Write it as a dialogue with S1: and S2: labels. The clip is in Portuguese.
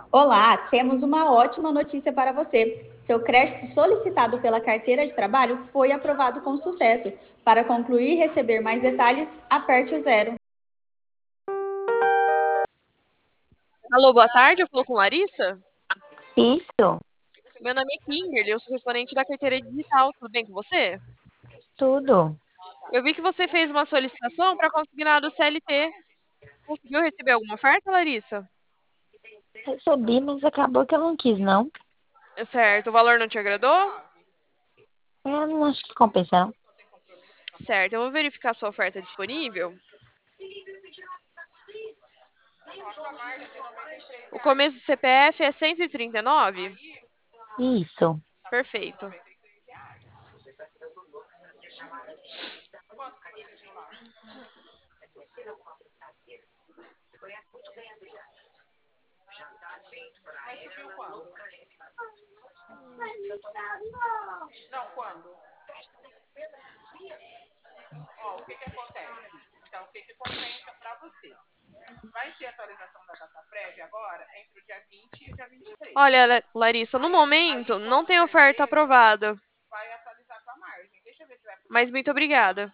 S1: Olá, temos uma ótima notícia para você. Seu crédito solicitado pela carteira de trabalho foi aprovado com sucesso. Para concluir e receber mais detalhes, aperte o zero.
S2: Alô, boa tarde, eu falo com Larissa?
S3: Isso,
S2: Meu nome é Kimberly, eu sou correspondente da carteira digital, tudo bem com você?
S3: tudo.
S2: Eu vi que você fez uma solicitação para consignado CLT. Conseguiu receber alguma oferta, Larissa?
S3: Recebi, mas acabou que eu não quis, não.
S2: Certo, o valor não te agradou?
S3: Eu não acho que compensa, não.
S2: Certo, eu vou verificar sua oferta disponível. O começo do CPF é 139?
S3: Isso.
S2: Perfeito. Olha, Larissa, no momento não tem oferta aprovada. Mas muito obrigada.